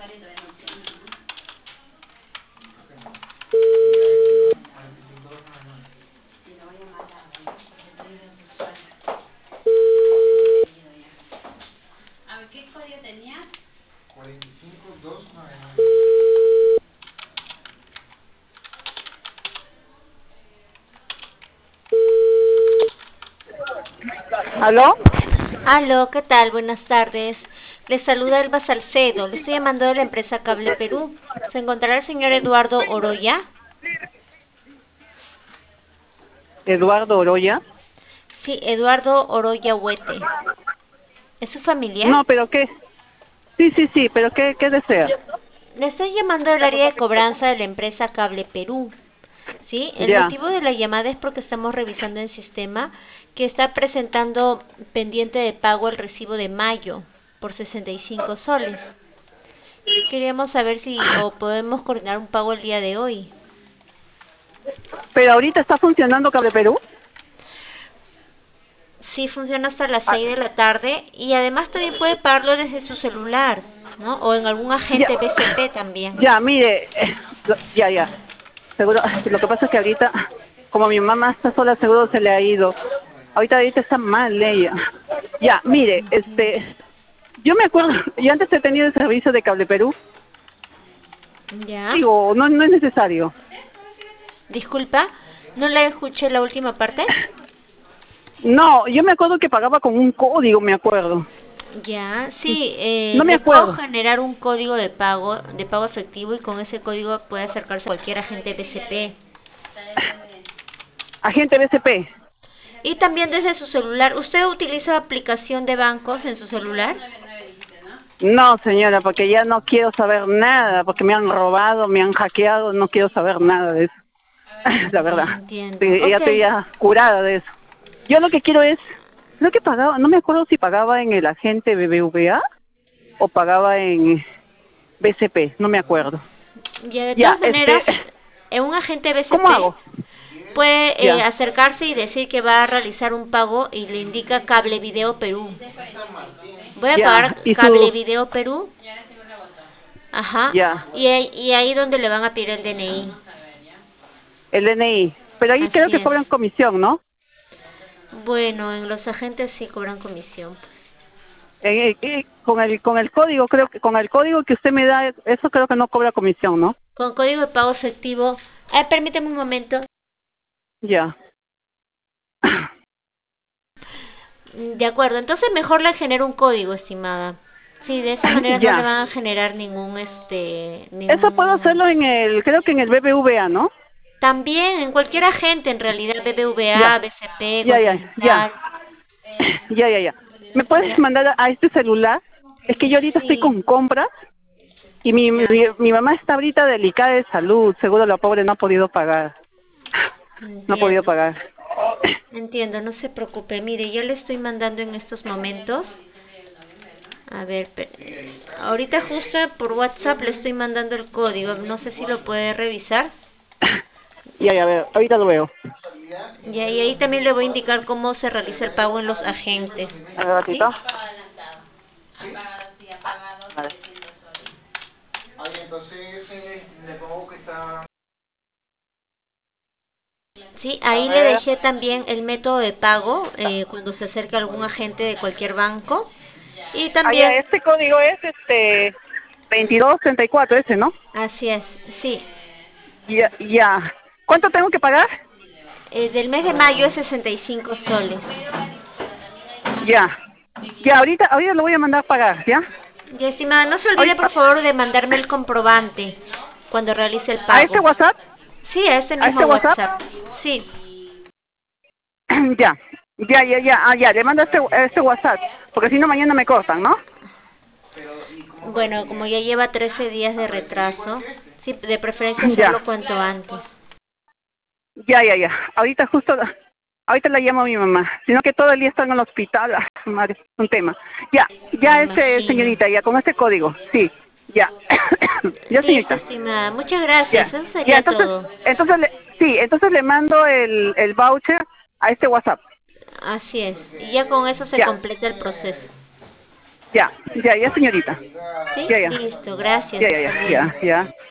A ver, ¿qué código tenía? 45299. ¿Aló? Aló, ¿qué tal? Buenas tardes. Les saluda Elba Salcedo. Le estoy llamando de la empresa Cable Perú. ¿Se encontrará el señor Eduardo Oroya? ¿Eduardo Oroya? Sí, Eduardo Oroya Huete. ¿Es su familiar? No, pero ¿qué? Sí, pero ¿qué desea? Le estoy llamando del área de cobranza de la empresa Cable Perú. Sí, el Ya. motivo de la llamada es porque estamos revisando el sistema que está presentando pendiente de pago el recibo de mayo por 65 soles. Queríamos saber si o podemos coordinar un pago el día de hoy. ¿Pero ahorita está funcionando Cable Perú? Sí, funciona hasta las Ah, 6 de la tarde y además también puede pagarlo desde su celular, ¿no? O en algún ya. agente BCP también. Ya, mire, ya. Seguro, lo que pasa es que ahorita, como mi mamá está sola, seguro se le ha ido. Ahorita está mal ella. Ya, mire, Entiendo. yo me acuerdo, yo antes he tenido el servicio de Cable Perú. ¿Ya? Digo, no es necesario. Disculpa, ¿no la escuché la última parte? No, yo me acuerdo que pagaba con un código, me acuerdo. Ya, sí, No me le puedo acuerdo. generar un código de pago efectivo y con ese código puede acercarse a cualquier agente BCP. Agente BCP. Y también desde su celular, ¿usted utiliza aplicación de bancos en su celular? No, señora, porque ya no quiero saber nada, porque me han robado, me han hackeado, no quiero saber nada de eso. La verdad. Entiendo. Sí, ya Ok. estoy ya curada de eso. Yo lo que quiero es, creo que pagaba, no me acuerdo si pagaba en el agente BBVA o pagaba en BCP, no me acuerdo. Ya, de Ya, todas maneras, en un agente ¿cómo BCP hago? puede Ya, acercarse y decir que va a realizar un pago y le indica Cable Video Perú. Voy a ya, pagar y Cable su, Video Perú. Ajá. ya, Y ahí donde le van a pedir el DNI. el DNI. Pero ahí creo Así que es. cobran comisión, ¿no? Bueno, en los agentes sí cobran comisión. Con el código, creo que con el código que usted me da, eso creo que no cobra comisión, ¿no? Con código de pago efectivo. Permíteme un momento. Ya. De acuerdo, entonces mejor le genero un código, estimada. Sí, de esa manera no le Ya. van a generar Eso puedo ningún. hacerlo creo que en el BBVA, ¿no? También en cualquier agente, en realidad, BBVA, Ya. BCP, Ya. Continental. Ya. ¿Me puedes Ya, mandar a este celular? Es que yo ahorita estoy sí, con compras y ya, mi mamá está ahorita delicada de salud. Seguro la pobre no ha podido pagar. No ha podido entiendo. pagar. Entiendo, no se preocupe. Mire, yo le estoy mandando en estos momentos. A ver, ahorita justo por WhatsApp le estoy mandando el código. No sé si lo puede revisar. Ya, a ver, ahorita lo veo. Y ahí también le voy a indicar cómo se realiza el pago en los agentes. A ver, ¿Sí? ratito. Vale. Oye, entonces le pongo que está... Sí, A ahí le ver. dejé también el método de pago cuando se acerca algún agente de cualquier banco. Y Ah, ya, también, este código es 2234 ese, ¿no? así es, sí, Ya. ¿Cuánto tengo que pagar? del mes de mayo es 65 soles. Ya. Ya, ahorita lo voy a mandar a pagar, ¿ya? Y estimada, no se olvide por Ahorita, favor de mandarme el comprobante cuando realice el ¿a este pago. WhatsApp? Sí, a este ¿A mismo este WhatsApp? WhatsApp. Sí. Ya. Ya, le mando a este WhatsApp, porque si no mañana me cortan, ¿no? Bueno, como ya lleva 13 días de retraso, sí, de preferencia Ya. hacerlo cuanto antes. Ya. Ahorita la llamo a mi mamá, sino que todo el día está en el hospital, madre, un tema. Me Ya imagino. señorita, ya con este código, sí, ya. Ya Listo, señorita, estimada. Muchas gracias. ya. Eso Ya, sería todo. entonces le mando el voucher a este WhatsApp. Así es. Y ya con eso se Ya, completa el proceso. Ya, ya, ya, señorita. ¿Sí? Ya, ya. Listo, gracias. Ya, ya, Hasta ya, luego. ya, ya.